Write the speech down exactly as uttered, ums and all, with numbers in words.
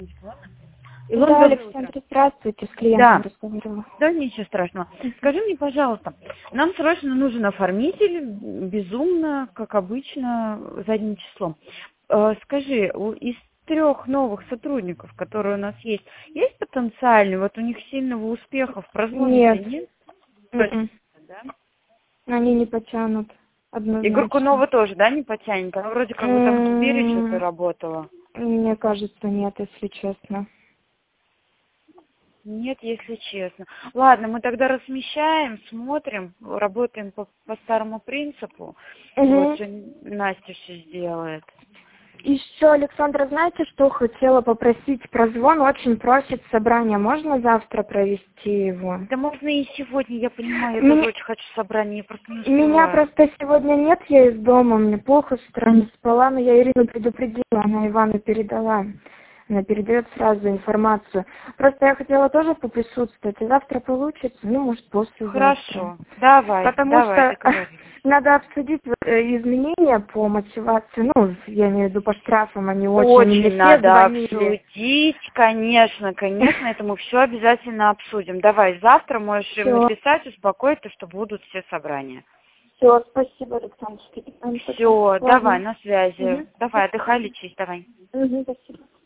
Илон, Да, доброе Александр, утро. здравствуйте, с клиентом Да, разговаривала. да, ничего страшного. Скажи мне, пожалуйста, нам срочно нужен оформитель, безумно, как обычно, задним числом. Э, Скажи, у- из трех новых сотрудников, которые у нас есть, есть потенциальный, вот у них сильного успеха в прозвоне-то Нет, нет? Точно, м-м, да? они не потянут, И однозначно. Горкунова тоже, да, не потянет? Она вроде как бы там в Сбере что-то М, работала. Мне кажется, нет, если честно. Нет, если честно. Ладно, мы тогда размещаем, смотрим, работаем по, по старому принципу. Вот Мгм. что Настя все сделает. Еще, Александра, знаете, что хотела попросить? Прозвон очень просит собрания. Можно завтра провести его? Да можно и сегодня, я понимаю, я тоже М, очень хочу собрание, я просто не Меня успеваю. просто сегодня нет, я из дома, мне плохо с утра не спала, но я Ирину предупредила, она Ивану передала. Она передает сразу информацию. Просто я хотела тоже поприсутствовать, и завтра получится, ну, может, послезавтра. Хорошо, давай, Потому давай, что договорились. надо обсудить вот, э, изменения по мотивации, ну, я имею в виду по штрафам, они очень, они мне Очень все надо звонили. обсудить, конечно, конечно, это мы все обязательно обсудим. Давай, завтра можешь им Все, написать, успокоить, что будут все собрания. все, спасибо, Александр. Тогда. Все, давай, Ладно. на связи. Угу, Давай, отдыхай, спасибо. лечись, давай. Угу, спасибо.